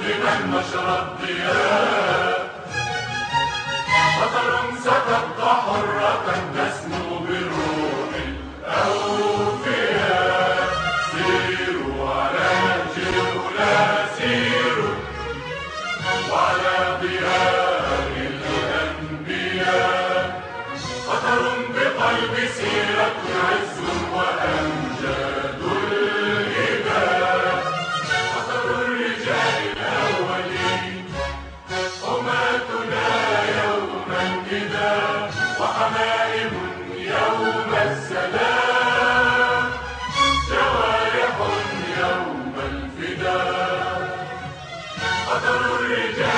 لمن نشر الضياء. خطر ستبقى حرة تسمو بالروح الأوفياء. سيروا على جيلنا سيروا، وعلى ضياء الأنبياء. خطر بقلب سيرة عز وأمجاد الإباء. خطر الرجال الأولين حماتنا يوما إذا، وحمائم يوم السلام، جوارح يوم الفداء. خطر الرجال